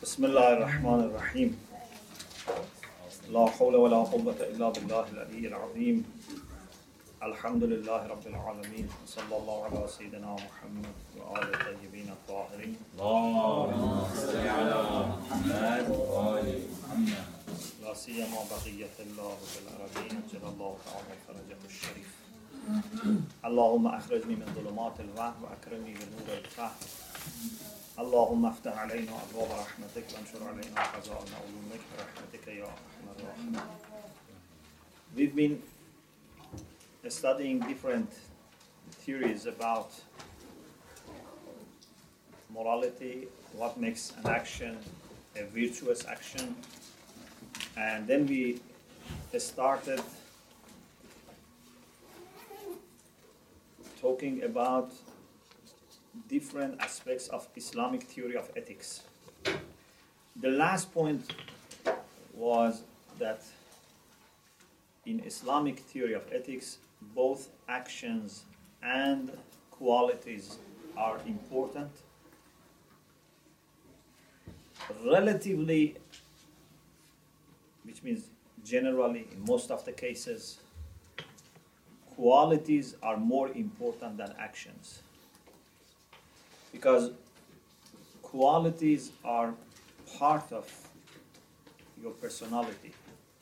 بسم الله الرحمن الرحيم لا حول ولا قوة إلا بالله العلي العظيم الحمد لله رب العالمين صلى الله على سيدنا محمد وآل الطيبين الطاهرين اللهم صل على محمد وآل محمد لا سيما بقية الله في الأرضين جل الله تعالى فرجه الشريف اللهم أخرجني من ظلمات الوهم وأكرمني بنور الفهم اللهم افتح علينا أبواب رحمتك وانشر علينا خزائن علومك برحمتك يا أرحم الراحمين. We've been studying different theories about morality, what makes an action a virtuous action, and then we started talking about different aspects of Islamic theory of ethics. The last point was that in Islamic theory of ethics, both actions and qualities are important. Relatively, which means generally, in most of the cases, qualities are more important than actions. Because qualities are part of your personality.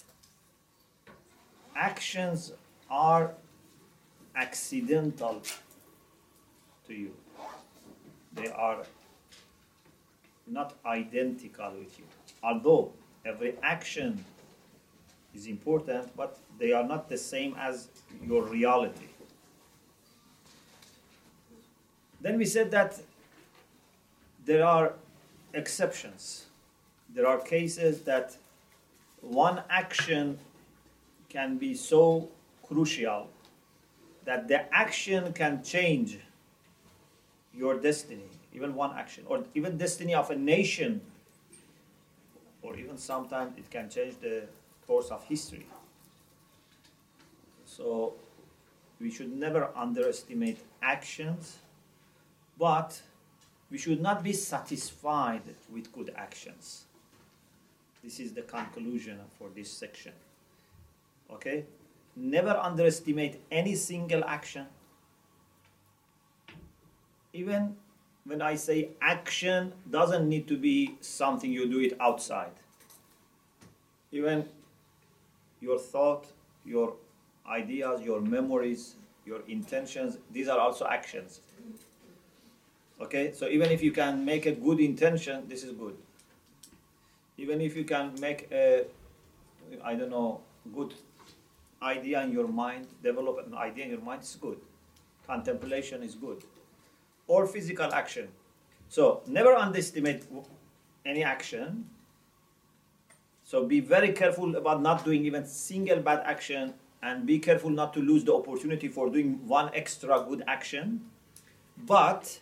Actions are accidental to you. They are not identical with you. Although every action is important, but they are not the same as your reality. Then we said that there are exceptions. There are cases that one action can be so crucial that the action can change your destiny, even one action, or even destiny of a nation, or even sometimes it can change the course of history. So we should never underestimate actions, but we should not be satisfied with good actions. This is the conclusion for this section. Okay? Never underestimate any single action. Even when I say action, doesn't need to be something you do it outside. Even your thought, your ideas, your memories, your intentions, these are also actions. Okay, so even if you can make a good intention, this is good. Even if you can make a, good idea in your mind, develop an idea in your mind, it's good. Contemplation is good. Or physical action. So never underestimate any action. So be very careful about not doing even single bad action, and be careful not to lose the opportunity for doing one extra good action. But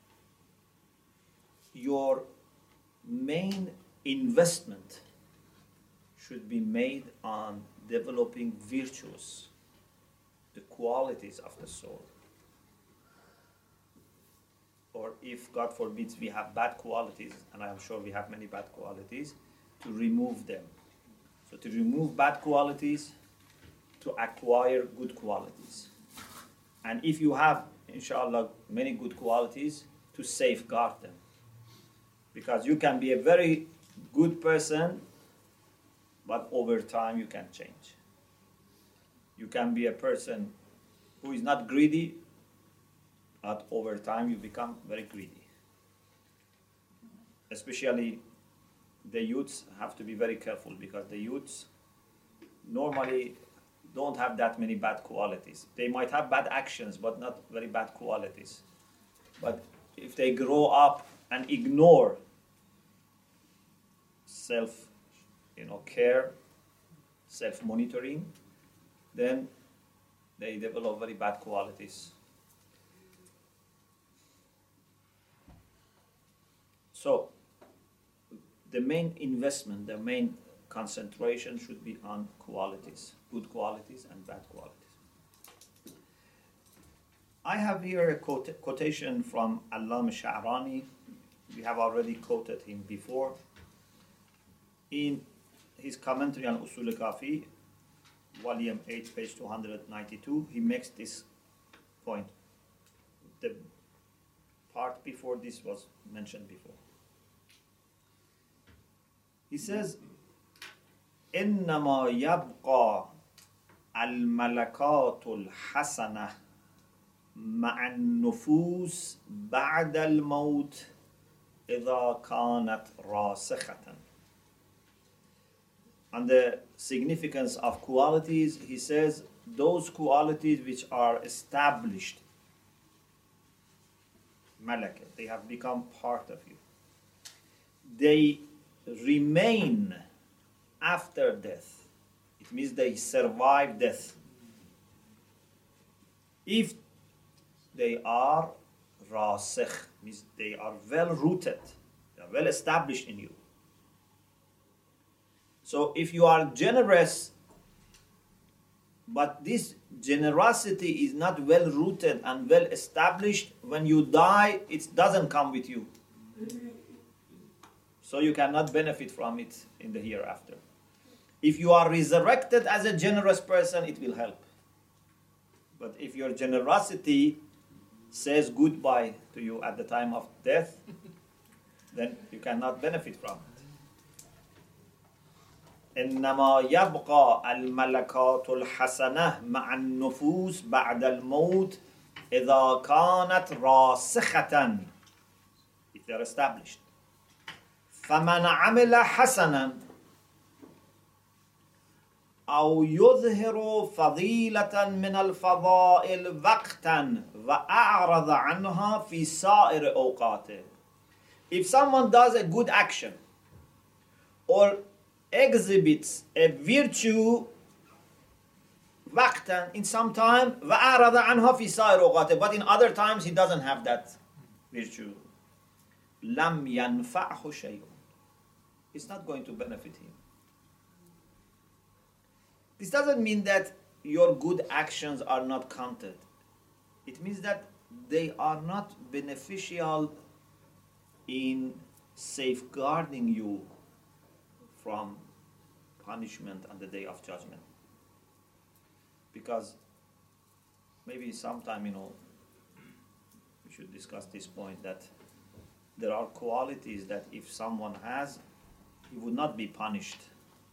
your main investment should be made on developing virtues, the qualities of the soul. Or if, God forbids, we have bad qualities, and I am sure we have many bad qualities, to remove them. So to remove bad qualities, to acquire good qualities. And if you have, inshallah, many good qualities, to safeguard them. Because you can be a very good person, but over time you can change. You can be a person who is not greedy, but over time you become very greedy. Especially the youths have to be very careful, because the youths normally don't have that many bad qualities. They might have bad actions, but not very bad qualities. But if they grow up and ignore care, self-monitoring, then they develop very bad qualities. So the main investment, the main concentration should be on qualities, good qualities and bad qualities. I have here a quotation from Allama Sha'rani. We have already quoted him before. in his commentary on Usul al-Kafi, volume 8, page 292, he makes this point. The part before this was mentioned before. He says, إنما يبقى الملكات الحسنة مع النفوس بعد الموت إذا كانت راسخة. And the significance of qualities, he says, those qualities which are established, malaka, they have become part of you. They remain after death. It means they survive death. If they are rasikh, means they are well rooted, they are well established in you. So if you are generous, but this generosity is not well rooted and well established, when you die, it doesn't come with you. So you cannot benefit from it in the hereafter. If you are resurrected as a generous person, it will help. But if your generosity says goodbye to you at the time of death, then you cannot benefit from it. إنما يبقى الملكات الحسنة مع النفوس بعد الموت إذا كانت راسخة, if they are established. فمن عمل حسنا أو يظهر فضيلة من الفضائل وقتا وأعرض عنها في سائر أوقاته. If someone does a good action or exhibits a virtue وقتا, in some time, وأعرض عنها في سائر أوقاته, but in other times he doesn't have that virtue, لم ينفعه شيء. It's not going to benefit him. This doesn't mean that your good actions are not counted. It means that they are not beneficial in safeguarding you from punishment on the day of judgment. Because maybe sometime, we should discuss this point, that there are qualities that if someone has, he would not be punished.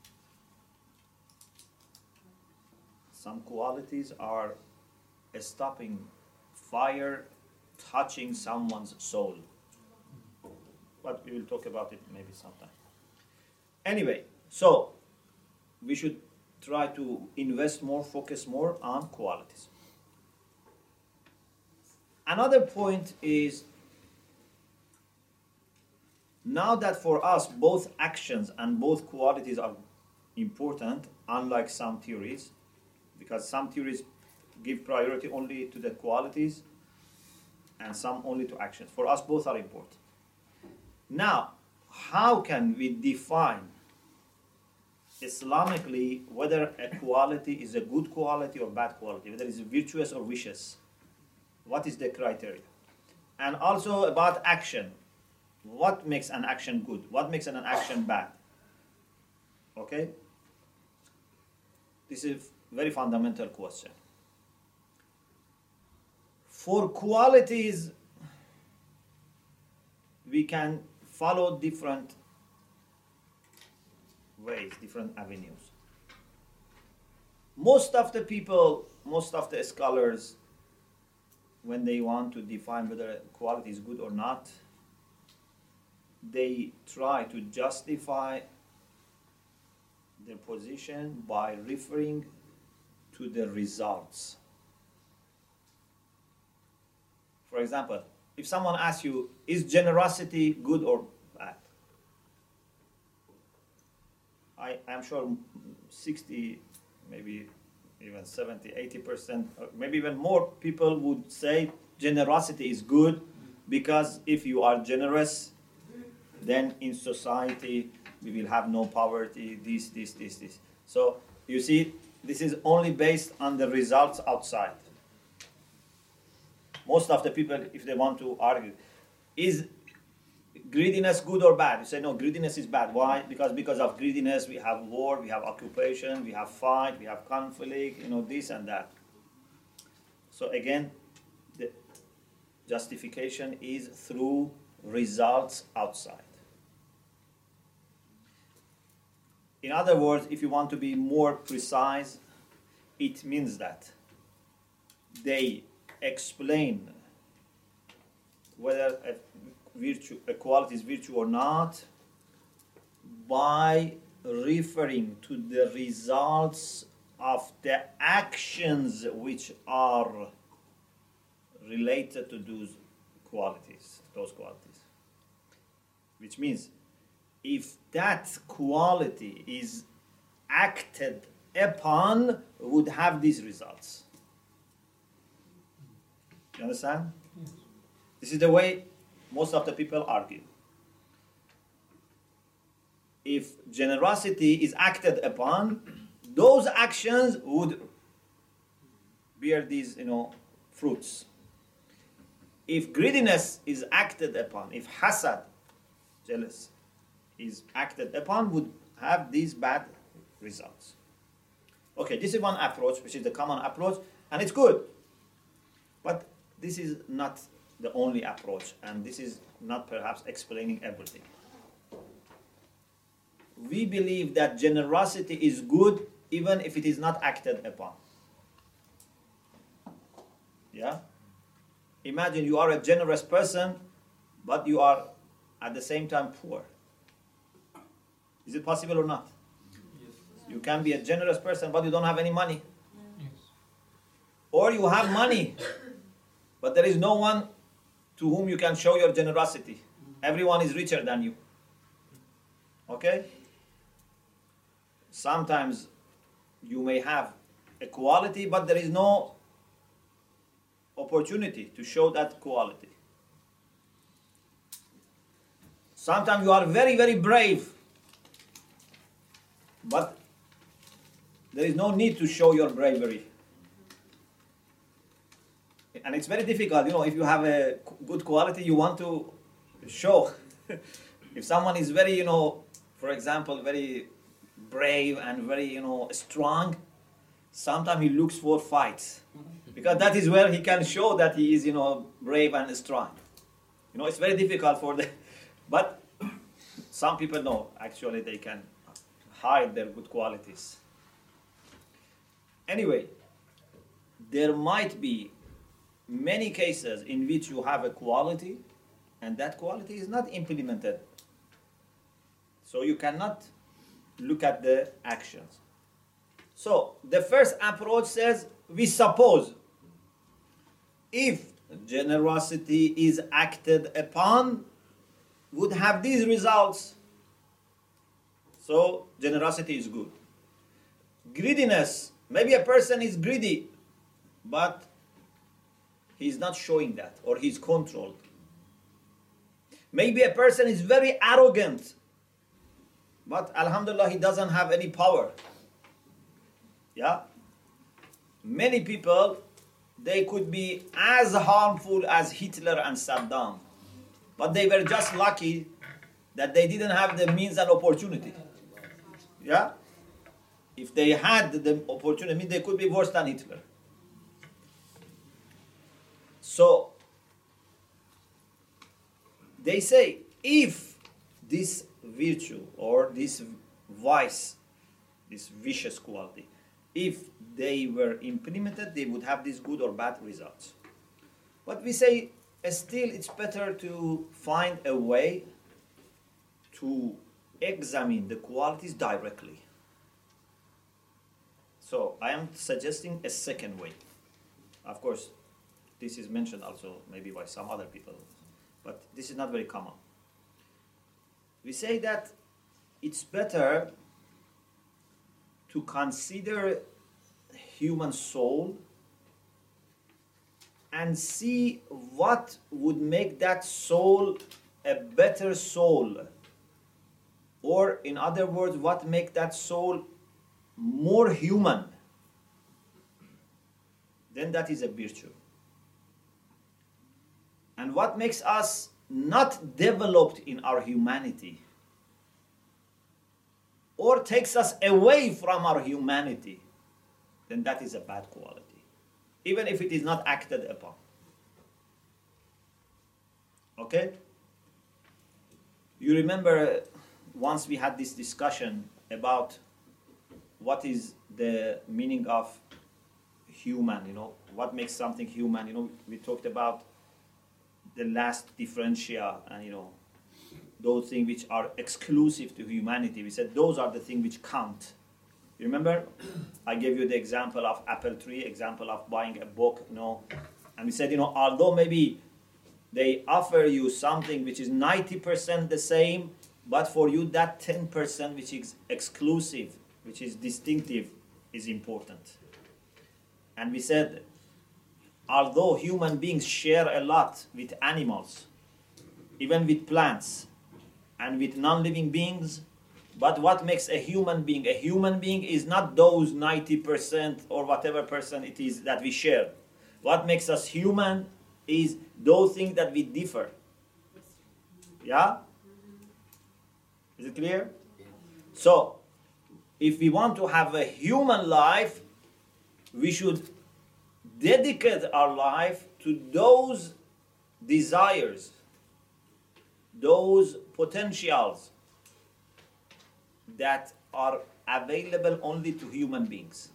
Some qualities are stopping fire touching someone's soul. But we will talk about it maybe sometime. Anyway, so we should try to invest more, focus more on qualities. Another point is, now that for us both actions and both qualities are important, unlike some theories, because some theories give priority only to the qualities and some only to actions. For us, both are important. Now, how can we define Islamically whether a quality is a good quality or bad quality, whether it's virtuous or vicious? What is the criteria? And also about action. What makes an action good? What makes an action bad? Okay? This is a very fundamental question. For qualities, we can follow different ways, different avenues. Most of the people, most of the scholars, when they want to define whether a quality is good or not, they try to justify their position by referring to the results. For example, if someone asks you, is generosity good or bad? I am sure 60, maybe even 70, 80%, or maybe even more people would say generosity is good, because if you are generous, then in society we will have no poverty, this. So you see, this is only based on the results outside. Most of the people, if they want to argue, is greediness good or bad? You say, no, greediness is bad. Why? Because of greediness, we have war, we have occupation, we have fight, we have conflict, this and that. So again, the justification is through results outside. In other words, if you want to be more precise, it means that they explain whether a quality is virtue or not by referring to the results of the actions which are related to those qualities. Which means if that quality is acted upon, would have these results. You understand? Yes. This is the way most of the people argue. If generosity is acted upon, those actions would bear these, fruits. If greediness is acted upon, if hasad, jealous, is acted upon, would have these bad results. Okay, this is one approach, which is the common approach, and it's good. But this is not the only approach, and this is not perhaps explaining everything. We believe that generosity is good even if it is not acted upon. Yeah? Imagine you are a generous person, but you are at the same time poor. Is it possible or not? Yes. You can be a generous person, but you don't have any money. Yes. Or you have money, but there is no one to whom you can show your generosity. Everyone is richer than you. Okay? Sometimes you may have a quality, but there is no opportunity to show that quality. Sometimes you are very, very brave, but there is no need to show your bravery. And it's very difficult, if you have a good quality, you want to show. If someone is very, for example, very brave and very, strong, sometimes he looks for fights. Because that is where he can show that he is, brave and strong. It's very difficult for the... But some people know, actually, they can hide their good qualities. Anyway, there might be many cases in which you have a quality and that quality is not implemented. So you cannot look at the actions. So the first approach says, we suppose if generosity is acted upon, would have these results. So generosity is good. Greediness, maybe a person is greedy, but he's not showing that, or he's controlled. Maybe a person is very arrogant, but alhamdulillah, he doesn't have any power. Yeah? Many people, they could be as harmful as Hitler and Saddam, but they were just lucky that they didn't have the means and opportunity. Yeah? If they had the opportunity, they could be worse than Hitler. So, they say, if this virtue or this vice, this vicious quality, if they were implemented, they would have these good or bad results. But we say, still it's better to find a way to examine the qualities directly. So I am suggesting a second way. Of course, this is mentioned also maybe by some other people, but this is not very common. We say that it's better to consider human soul and see what would make that soul a better soul. Or in other words, what make that soul more human. Then that is a virtue. And what makes us not developed in our humanity or takes us away from our humanity, then that is a bad quality, even if it is not acted upon. Okay? You remember once we had this discussion about what is the meaning of human, what makes something human. We talked about the last differentia and, those things which are exclusive to humanity. We said those are the things which count. You remember? I gave you the example of apple tree, example of buying a book, and we said, although maybe they offer you something which is 90% the same, but for you that 10% which is exclusive, which is distinctive, is important. And we said, although human beings share a lot with animals, even with plants, and with non-living beings, but what makes a human being? A human being is not those 90% or whatever percent it is that we share. What makes us human is those things that we differ. Yeah? Is it clear? So, if we want to have a human life, we should dedicate our life to those desires, those potentials that are available only to human beings.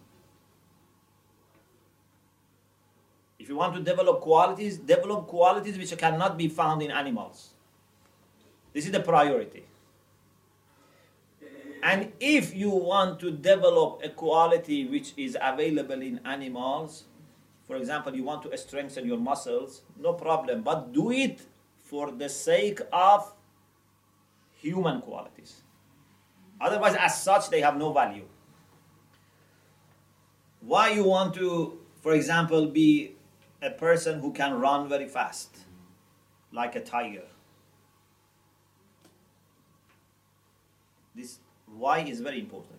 If you want to develop qualities which cannot be found in animals. This is the priority. And if you want to develop a quality which is available in animals, for example, you want to strengthen your muscles, no problem, but do it for the sake of human qualities. Otherwise, as such, they have no value. Why you want to, for example, be a person who can run very fast, like a tiger? This why is very important.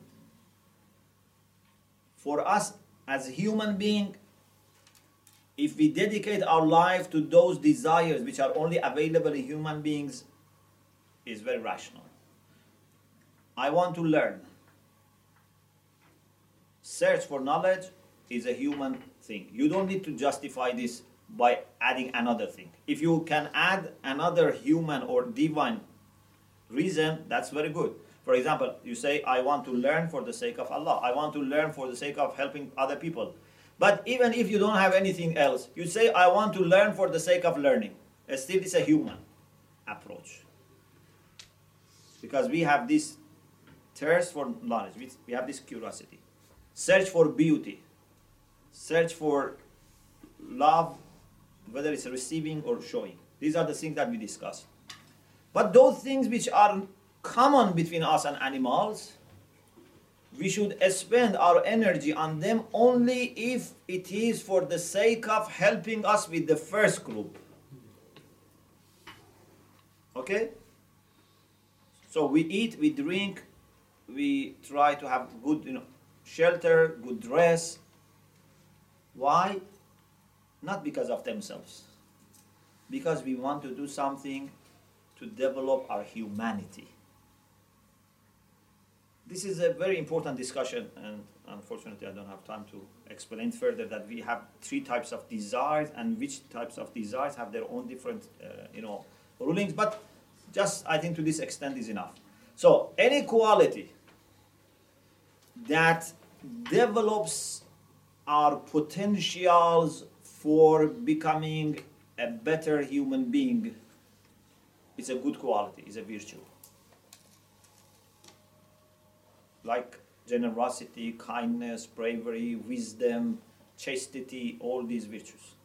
For us as a human being, if we dedicate our life to those desires which are only available in human beings, is very rational. I want to learn. Search for knowledge is a human thing. You don't need to justify this by adding another thing. If you can add another human or divine reason, that's very good. For example, you say, I want to learn for the sake of Allah. I want to learn for the sake of helping other people. But even if you don't have anything else, you say, I want to learn for the sake of learning. Still, it's a human approach. Because we have this thirst for knowledge. We have this curiosity. Search for beauty. Search for love, whether it's receiving or showing. These are the things that we discuss. But those things which are common between us and animals, we should spend our energy on them only if it is for the sake of helping us with the first group. Okay? So we eat, we drink, we try to have good, shelter, good dress. Why? Not because of themselves. Because we want to do something to develop our humanity. This is a very important discussion, and unfortunately I don't have time to explain further that we have 3 types of desires, and which types of desires have their own different, rulings, but just I think to this extent is enough. So any quality that develops our potentials for becoming a better human being is a good quality, is a virtue. Like generosity, kindness, bravery, wisdom, chastity, all these virtues.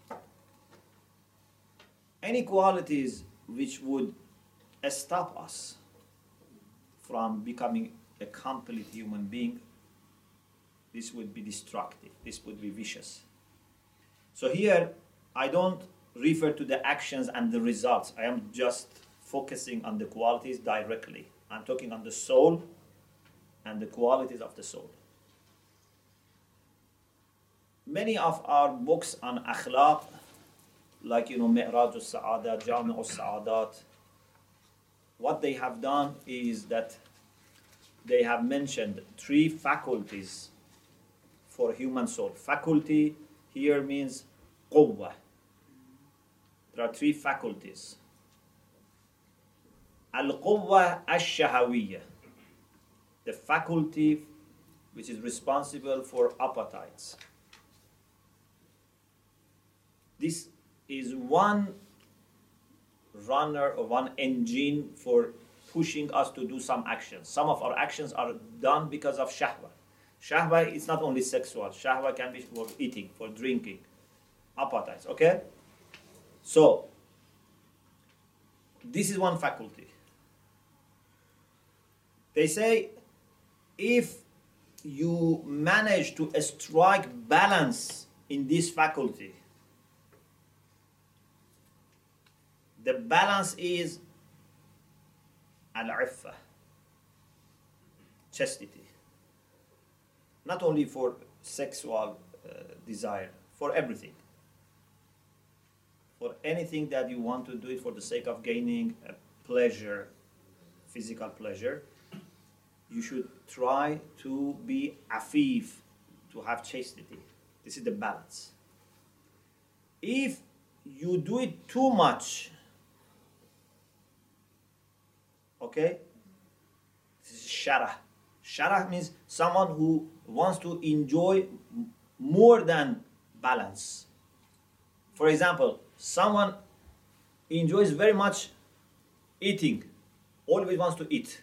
Any qualities which would stop us from becoming a complete human being, this would be destructive, this would be vicious. So here, I don't refer to the actions and the results. I am just focusing on the qualities directly. I'm talking on the soul and the qualities of the soul. Many of our books on akhlaq, like Mi'raj al-Sa'adat, Jami' al-Sa'adat, what they have done is that they have mentioned 3 faculties for human soul. Faculty here means quwwah. There are 3 faculties. Al-quwwah ash-shahawiyya, the faculty which is responsible for appetites. This is one runner or one engine for pushing us to do some actions. Some of our actions are done because of shahwa. Shahwa is not only sexual. Shahwa can be for eating, for drinking, appetites, okay? So, this is one faculty. They say, if you manage to strike balance in this faculty, the balance is al-iffa, chastity. Not only for sexual desire, for everything. For anything that you want to do it for the sake of gaining a pleasure, physical pleasure, you should try to be afif, to have chastity. This is the balance. If you do it too much, okay, this is sharah. Sharah means someone who wants to enjoy more than balance. For example, someone enjoys very much eating, always wants to eat.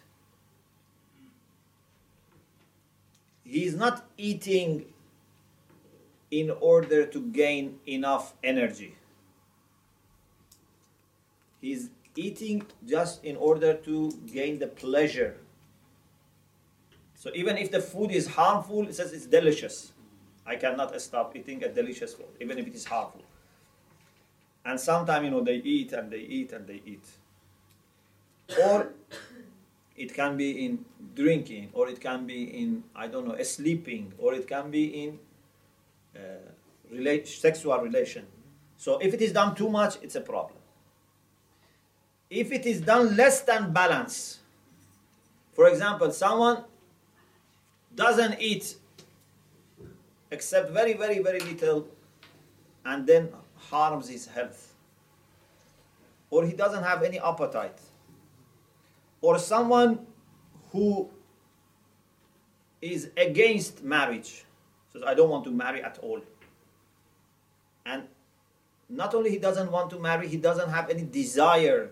He is not eating in order to gain enough energy. He is eating just in order to gain the pleasure. So even if the food is harmful, it says it's delicious. I cannot stop eating a delicious food, even if it is harmful. And sometimes, they eat and they eat and they eat. Or it can be in drinking, or it can be in, sleeping, or it can be in sexual relation. So if it is done too much, it's a problem. If it is done less than balance, for example, someone doesn't eat except very, very, very little and then harms his health, or he doesn't have any appetite, or someone who is against marriage, says, I don't want to marry at all. And not only he doesn't want to marry, he doesn't have any desire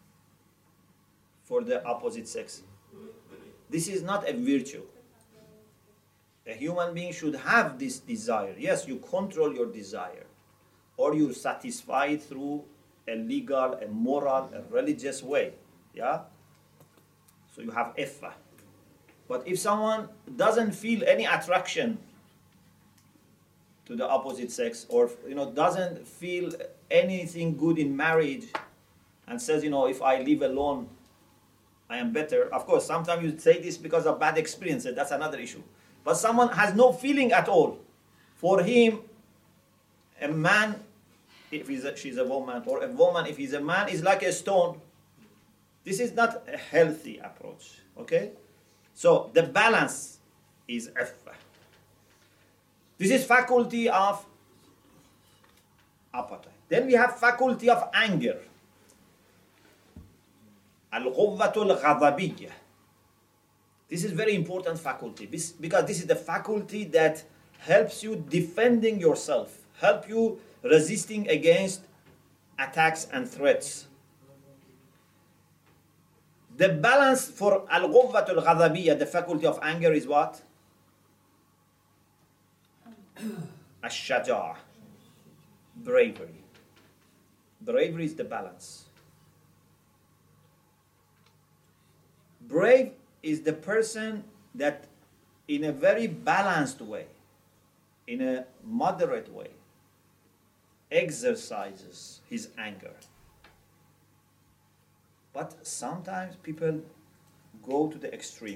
for the opposite sex. This is not a virtue. A human being should have this desire. Yes, you control your desire, or you satisfy it through a legal, a moral, a religious way. Yeah? So you have iffa. But if someone doesn't feel any attraction to the opposite sex, or doesn't feel anything good in marriage, and says, if I live alone, I am better. Of course, sometimes you say this because of bad experiences. That's another issue. But someone has no feeling at all. For him, a man, if she's a woman, or a woman, if he's a man, is like a stone. This is not a healthy approach. Okay? So the balance is iffa. This is faculty of appetite. Then we have faculty of anger. Al-quwwatul ghadabiyya. This is very important faculty, because this is the faculty that helps you defending yourself, help you resisting against attacks and threats. The balance for al-quwwatul ghadabiyya, the faculty of anger, is what? Ash-shaja'a, bravery. Bravery is the balance. Brave is the person that in a very balanced way, in a moderate way, exercises his anger. But sometimes people go to the extreme.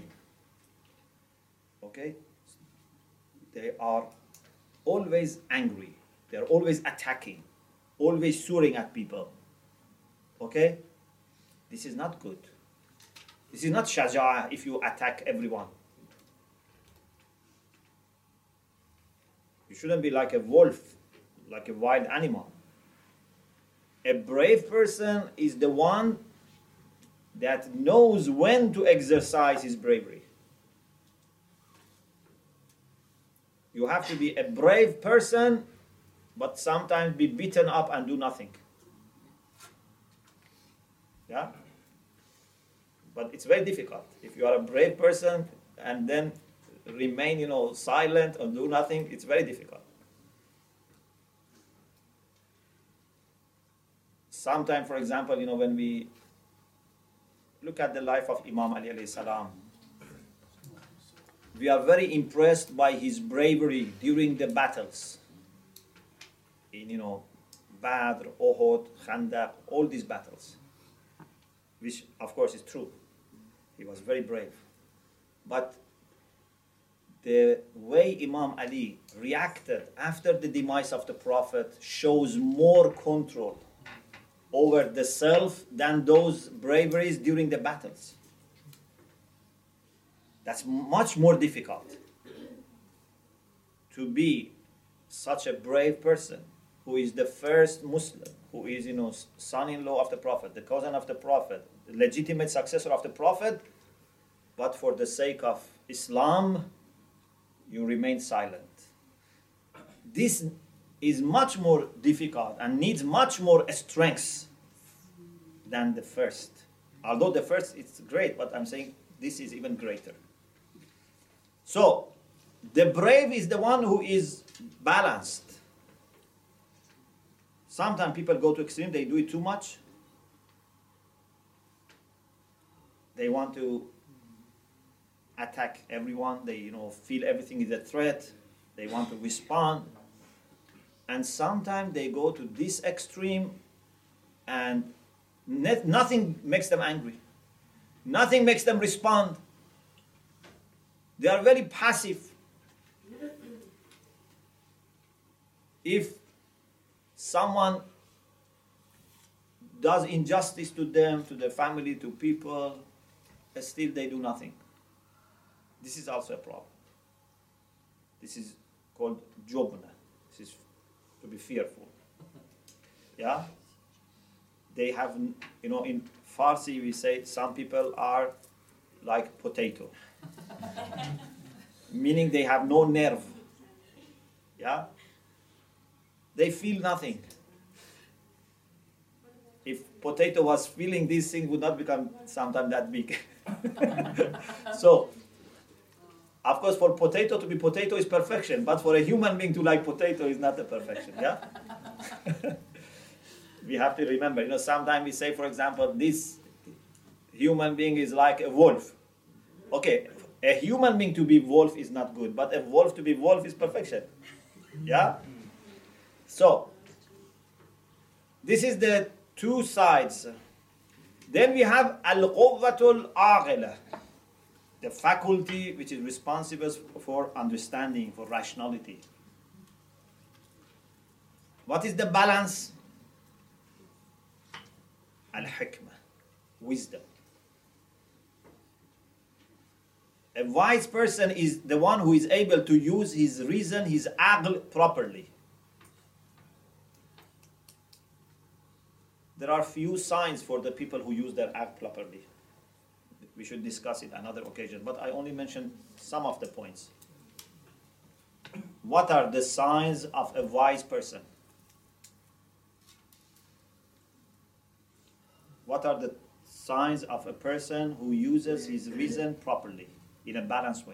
Okay? They are always angry. They are always attacking, always swearing at people. Okay? This is not good. This is not shaja'ah if you attack everyone. You shouldn't be like a wolf, like a wild animal. A brave person is the one that knows when to exercise his bravery. You have to be a brave person, but sometimes be beaten up and do nothing. Yeah? But it's very difficult. If you are a brave person and then remain, silent or do nothing, it's very difficult. Sometimes, for example, when we look at the life of Imam Ali alayhi salam, we are very impressed by his bravery during the battles. In, Badr, Uhud, Khandaq, all these battles. Which, of course, is true. He was very brave. But the way Imam Ali reacted after the demise of the Prophet shows more control over the self than those braveries during the battles. That's much more difficult to be such a brave person who is the first Muslim, who is, son-in-law of the Prophet, the cousin of the Prophet, the legitimate successor of the Prophet, but for the sake of Islam, you remain silent. This is much more difficult and needs much more strength than the first. Although the first is great, but I'm saying this is even greater. So, the brave is the one who is balanced. Sometimes people go to extreme, they do it too much. They want to attack everyone, they feel everything is a threat, they want to respond. And sometimes they go to this extreme and nothing makes them angry. Nothing makes them respond. They are very passive. If someone does injustice to them, to their family, to people, still they do nothing. This is also a problem. This is called jubna. This is to be fearful. Yeah? They have, in Farsi we say some people are like potato. Meaning they have no nerve. Yeah? They feel nothing. If potato was feeling these things, would not become sometimes that big. So, of course, for potato to be potato is perfection, but for a human being to like potato is not a perfection. Yeah? We have to remember, sometimes we say, for example, this human being is like a wolf. Okay, a human being to be wolf is not good, but a wolf to be wolf is perfection. Yeah? So, this is the two sides. Then we have al-quwwatul aghila, the faculty which is responsible for understanding, for rationality. What is the balance? Al-hikmah, wisdom. A wise person is the one who is able to use his reason, his aql properly. There are few signs for the people who use their aql properly. We should discuss it another occasion, but I only mentioned some of the points. What are the signs of a wise person? What are the signs of a person who uses his reason properly, in a balanced way?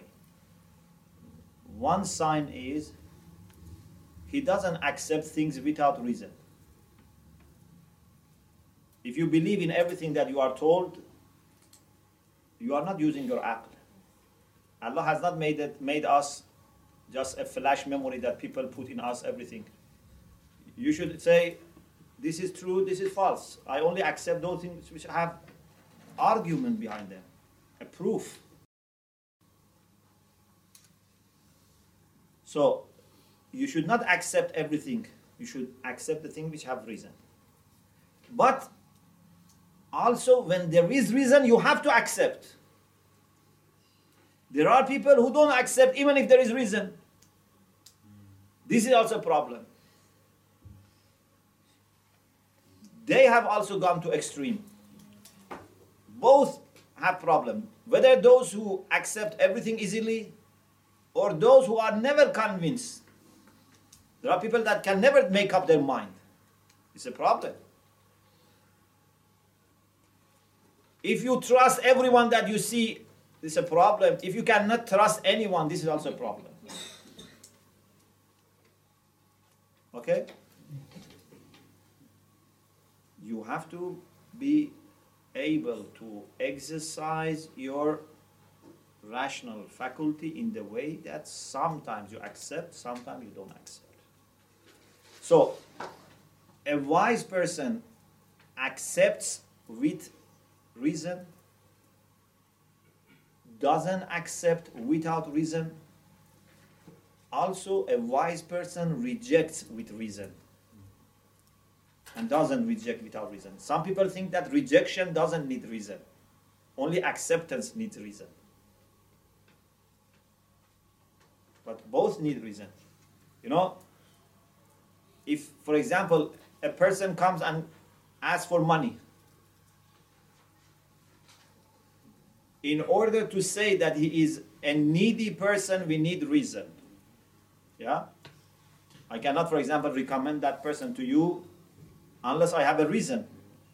One sign is he doesn't accept things without reason. If you believe in everything that you are told, you are not using your aql. Allah has not made us just a flash memory that people put in us everything. You should say, this is true, this is false. I only accept those things which have argument behind them, a proof. So, you should not accept everything. You should accept the things which have reason. But also when there is reason, you have to accept. There are people who don't accept even if there is reason. This is also a problem. They have also gone to extreme. Both have problem. Whether those who accept everything easily or those who are never convinced. There are people that can never make up their mind. It's a problem. If you trust everyone that you see, it's a problem. If you cannot trust anyone, this is also a problem. Okay? You have to be able to exercise your rational faculty in the way that sometimes you accept, sometimes you don't accept. So, a wise person accepts with reason, doesn't accept without reason. Also, a wise person rejects with reason and doesn't reject without reason. Some people think that rejection doesn't need reason. Only acceptance needs reason. But both need reason. You know, if, for example, a person comes and asks for money, in order to say that he is a needy person, we need reason. Yeah? I cannot, for example, recommend that person to you unless I have a reason.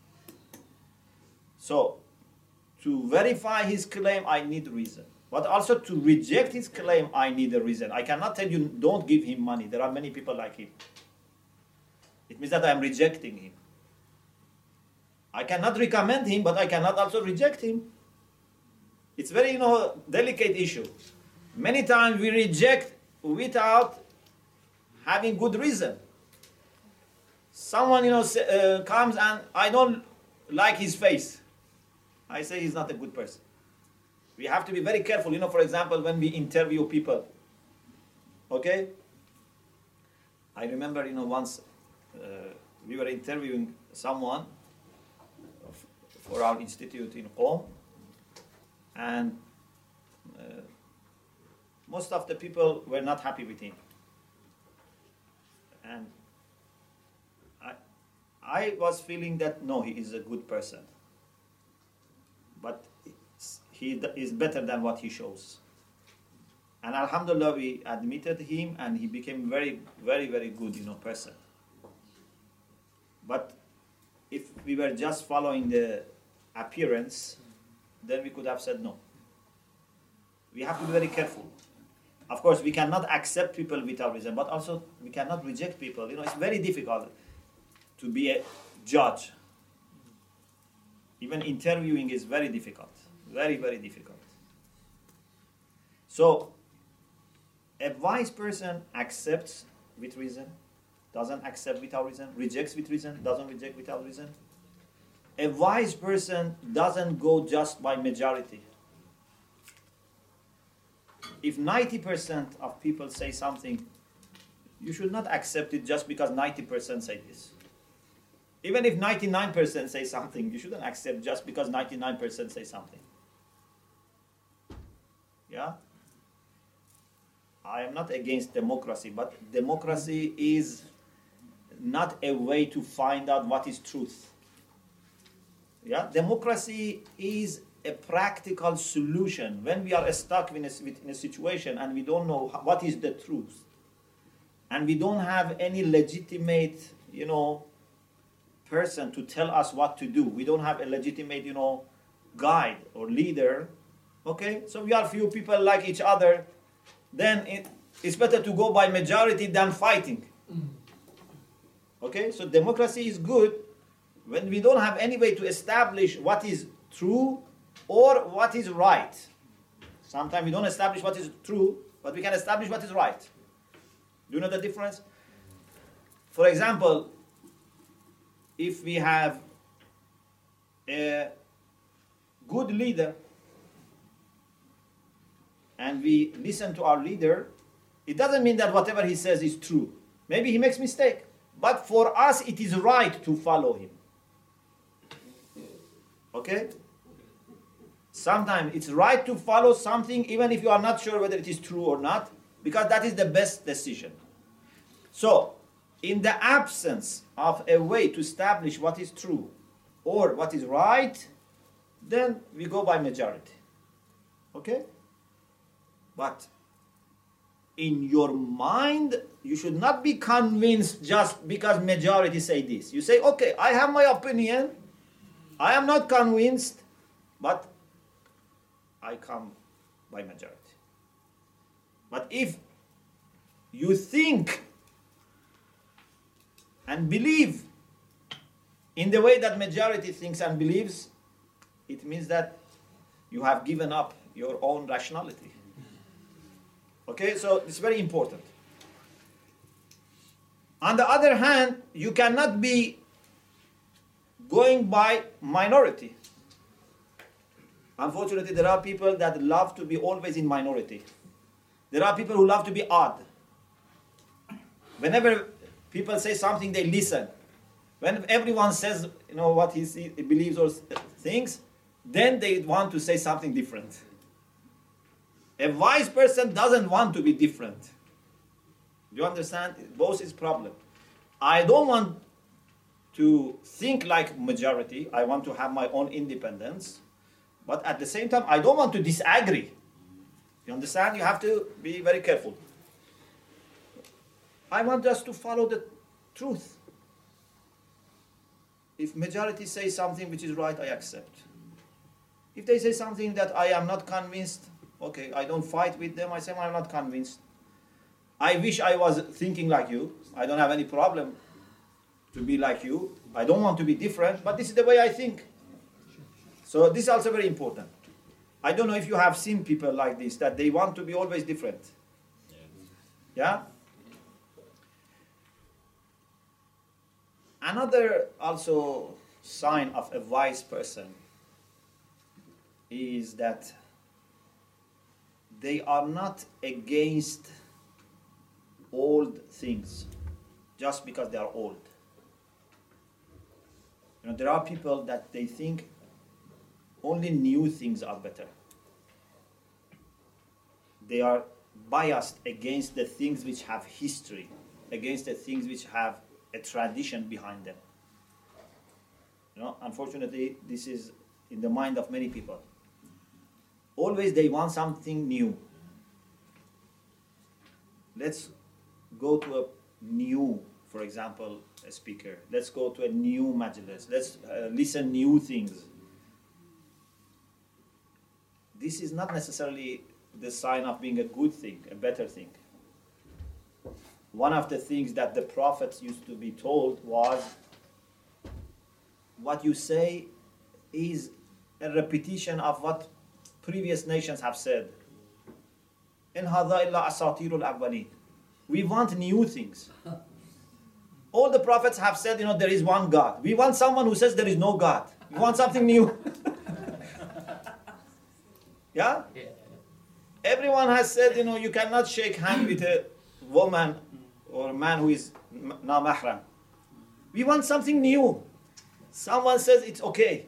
So, to verify his claim, I need reason. But also to reject his claim, I need a reason. I cannot tell you, don't give him money. There are many people like him. It means that I am rejecting him. I cannot recommend him, but I cannot also reject him. It's very, delicate issue. Many times we reject without having good reason. Someone, comes and I don't like his face. I say he's not a good person. We have to be very careful. For example, when we interview people. Okay? I remember, once we were interviewing someone for our institute in Qom. And most of the people were not happy with him. And I was feeling that, no, he is a good person. But he is better than what he shows. And alhamdulillah, we admitted him and he became very, very, very good, person. But if we were just following the appearance, then we could have said no. We have to be very careful. Of course, we cannot accept people without reason, but also we cannot reject people. It's very difficult to be a judge. Even interviewing is very difficult. Very, very difficult. So, a wise person accepts with reason, doesn't accept without reason, rejects with reason, doesn't reject without reason. A wise person doesn't go just by majority. If 90% of people say something, you should not accept it just because 90% say this. Even if 99% say something, you shouldn't accept just because 99% say something. Yeah? I am not against democracy, but democracy is not a way to find out what is truth. Yeah? Democracy is a practical solution when we are stuck in a situation and we don't know what is the truth. And we don't have any legitimate, person to tell us what to do. We don't have a legitimate, guide or leader. Okay? So we are few people like each other. Then it's better to go by majority than fighting. Okay? So democracy is good when we don't have any way to establish what is true or what is right. Sometimes we don't establish what is true, but we can establish what is right. Do you know the difference? For example, if we have a good leader and we listen to our leader, it doesn't mean that whatever he says is true. Maybe he makes mistake, but for us it is right to follow him. Okay? Sometimes it's right to follow something even if you are not sure whether it is true or not, because that is the best decision. So, in the absence of a way to establish what is true or what is right, then we go by majority. Okay? But in your mind, you should not be convinced just because majority say this. You say, okay, I have my opinion, I am not convinced, but I come by majority. But if you think and believe in the way that majority thinks and believes, it means that you have given up your own rationality. Okay, so it's very important. On the other hand, you cannot be going by minority. Unfortunately, there are people that love to be always in minority. There are people who love to be odd. Whenever people say something, they listen. When everyone says, what he believes or thinks, then they want to say something different. A wise person doesn't want to be different. Do you understand? Both is problem. I don't want to think like majority. I want to have my own independence. But at the same time, I don't want to disagree. You understand? You have to be very careful. I want us to follow the truth. If majority says something which is right, I accept. If they say something that I am not convinced, okay, I don't fight with them. I say, I'm not convinced. I wish I was thinking like you. I don't have any problem to be like you. I don't want to be different, but this is the way I think. So this is also very important. I don't know if you have seen people like this, that they want to be always different. Yeah? Another also sign of a wise person is that they are not against old things just because they are old. There are people that they think only new things are better. They are biased against the things which have history, against the things which have a tradition behind them. Unfortunately, this is in the mind of many people. Always they want something new. Let's go to a new, for example, a speaker. Let's go to a new majlis. Let's listen new things. This is not necessarily the sign of being a good thing, a better thing. One of the things that the prophets used to be told was, what you say is a repetition of what previous nations have said. In hadha illa asatirul awwalin. We want new things. All the prophets have said, there is one God. We want someone who says there is no God. We want something new. Yeah? Everyone has said, you cannot shake hands with a woman or a man who is na mahram. We want something new. Someone says it's okay.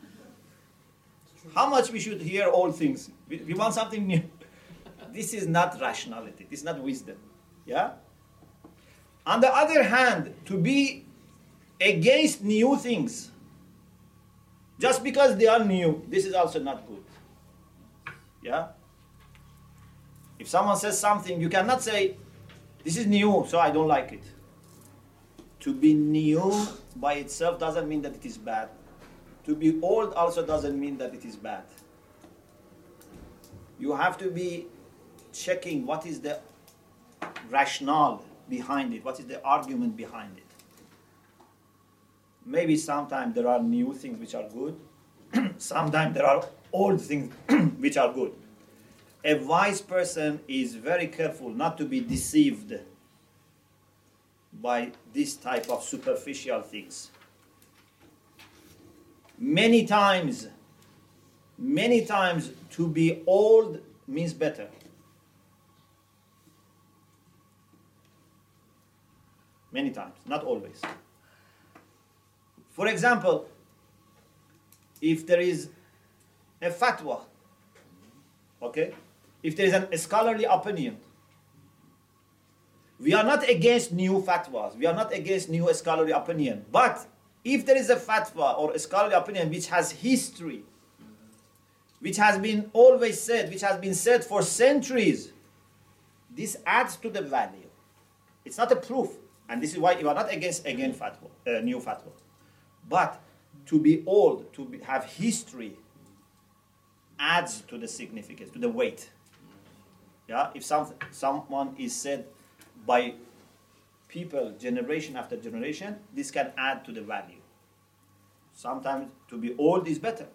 How much we should hear all things? We want something new. This is not rationality. This is not wisdom. Yeah? On the other hand, to be against new things, just because they are new, this is also not good. Yeah? If someone says something, you cannot say, this is new, so I don't like it. To be new by itself doesn't mean that it is bad. To be old also doesn't mean that it is bad. You have to be checking what is the rationale behind it, what is the argument behind it. Maybe sometimes there are new things which are good, sometimes there are old things which are good. A wise person is very careful not to be deceived by this type of superficial things. Many times, to be old means better. Many times, not always. For example, if there is a fatwa, okay, if there is a scholarly opinion. We are not against new fatwas. We are not against new scholarly opinion. But if there is a fatwa or a scholarly opinion which has history, which has been always said, which has been said for centuries, this adds to the value. It's not a proof. And this is why you are not against, again, fatwa, new fatwa. But to be old, have history, adds to the significance, to the weight. Yeah, if someone is said by people generation after generation, this can add to the value. Sometimes to be old is better.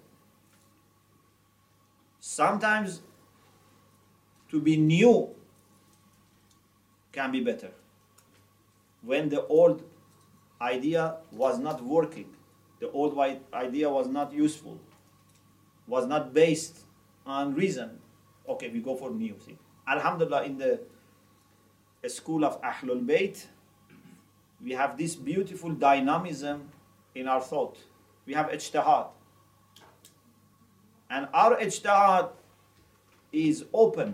Sometimes to be new can be better. When the old idea was not working, the old idea was not useful, was not based on reason, okay, we go for new thing. Alhamdulillah, in the school of Ahlul Bayt, we have this beautiful dynamism in our thought. We have ijtihad. And our ijtihad is open.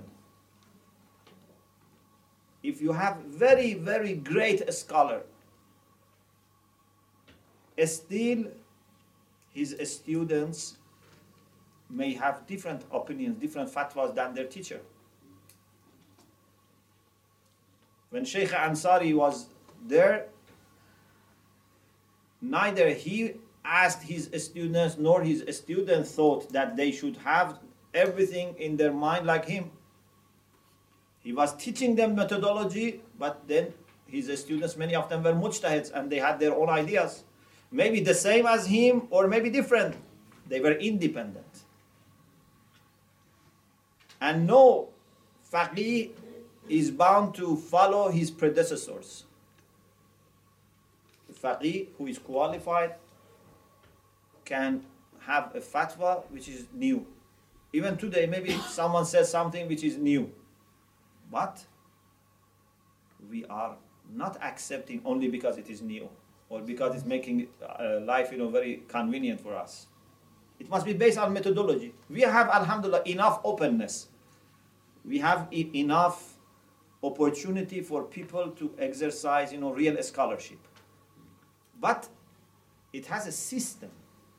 If you have very, very great scholar, still his students may have different opinions, different fatwas than their teacher. When Sheikh Ansari was there, neither he asked his students nor his students thought that they should have everything in their mind like him. He was teaching them methodology, but then his students, many of them were mujtahids and they had their own ideas. Maybe the same as him or maybe different. They were independent. And no faqih is bound to follow his predecessors. The faqih who is qualified can have a fatwa which is new. Even today, maybe someone says something which is new. But we are not accepting only because it is new or because it's making life, very convenient for us. It must be based on methodology. We have, alhamdulillah, enough openness. We have enough opportunity for people to exercise, real scholarship. But it has a system.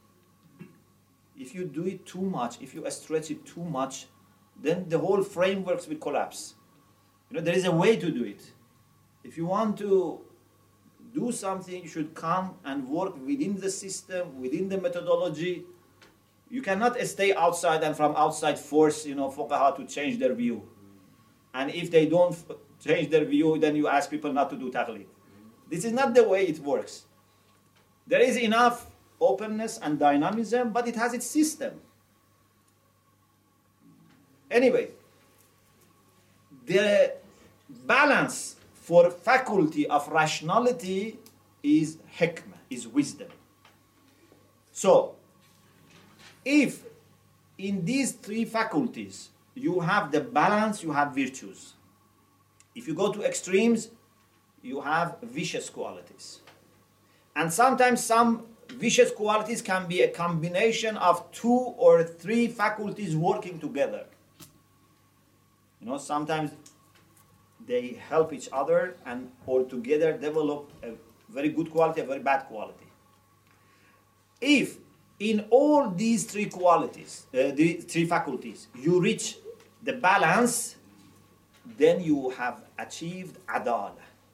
If you do it too much, if you stretch it too much, then the whole frameworks will collapse. There is a way to do it. If you want to do something, you should come and work within the system, within the methodology. You cannot stay outside and from outside force, fuqaha to change their view. And if they don't change their view, then you ask people not to do taqlid. This is not the way it works. There is enough openness and dynamism, but it has its system. Anyway, the balance for faculty of rationality is hikmah, is wisdom. So, if in these three faculties you have the balance, you have virtues. If you go to extremes, you have vicious qualities. And sometimes some vicious qualities can be a combination of 2 or 3 faculties working together. Sometimes they help each other and all together develop a very good quality, a very bad quality. If in all these 3 qualities, the 3 faculties, you reach the balance, then you have achieved adala,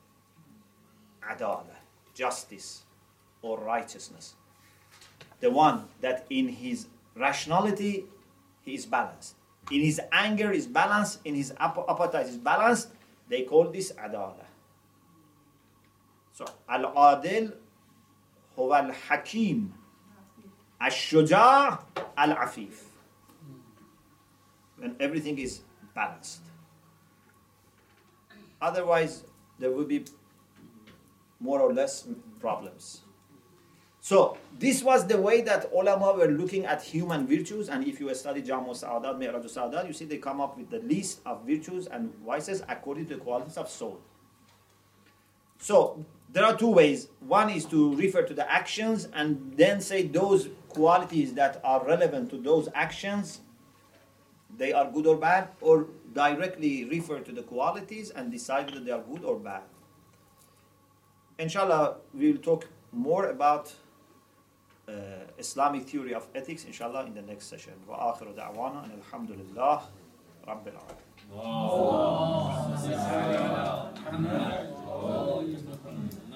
justice or righteousness. The one that in his rationality, he is balanced. In his anger is balanced, in his appetite is balanced. They call this adala. So, al-adil huwa al-hakim, al-shuja' al-afif. When everything is balanced. Otherwise, there will be more or less problems. So, this was the way that ulama were looking at human virtues, and if you study Jamu Sa'adat, Mi'raj Sa'adat, you see they come up with the list of virtues and vices according to the qualities of soul. So, there are 2 ways. One is to refer to the actions and then say those qualities that are relevant to those actions, they are good or bad, or directly refer to the qualities and decide whether they are good or bad. Inshallah, we will talk more about Islamic theory of ethics, inshallah, in the next session. وآخر دعوانا أن الحمد لله رب العالمين.